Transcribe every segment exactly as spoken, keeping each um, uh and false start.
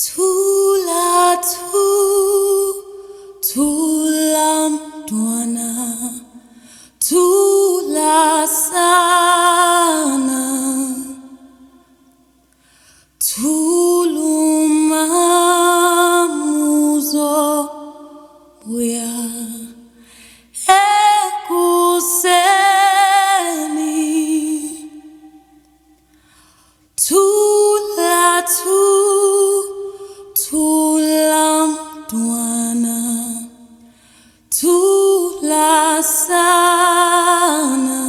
Tula tu, tulam tuana, tula sana, tuluma muzo buya ekuseni, tula tu. Tulam tuana, tula sana,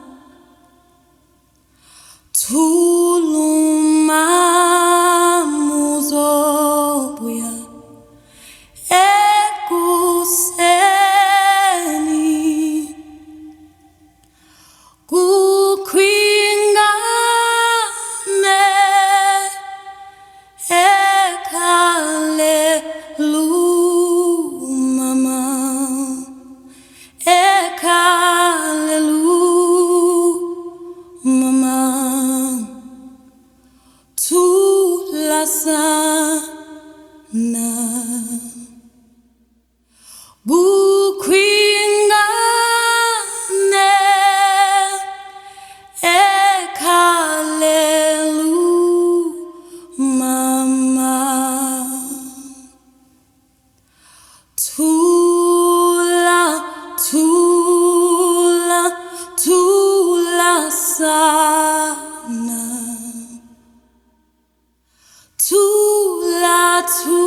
tuluma muzo buya ekuseni, kukwingane sana bukwingane ekalelu mama tula tula tula sana Tula tu,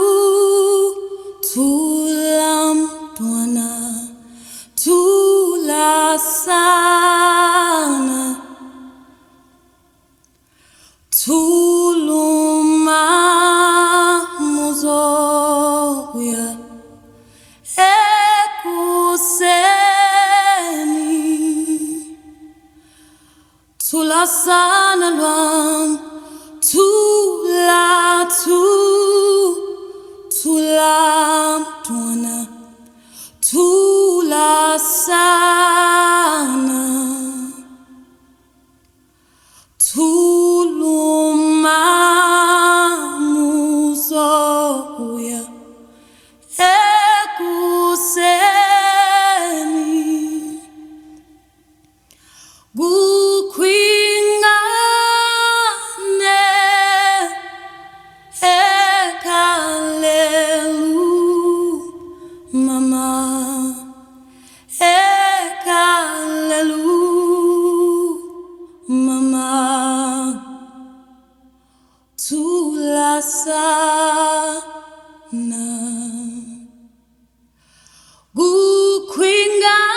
tulam tuana, tula sana, tuluma muzo buya ekuseni, tula sana lwam, tula tu, tulam tuana, tula sana, tuluma muzo buya ekuseni, bukwingane mama ekalelu mama tula sana bukwingane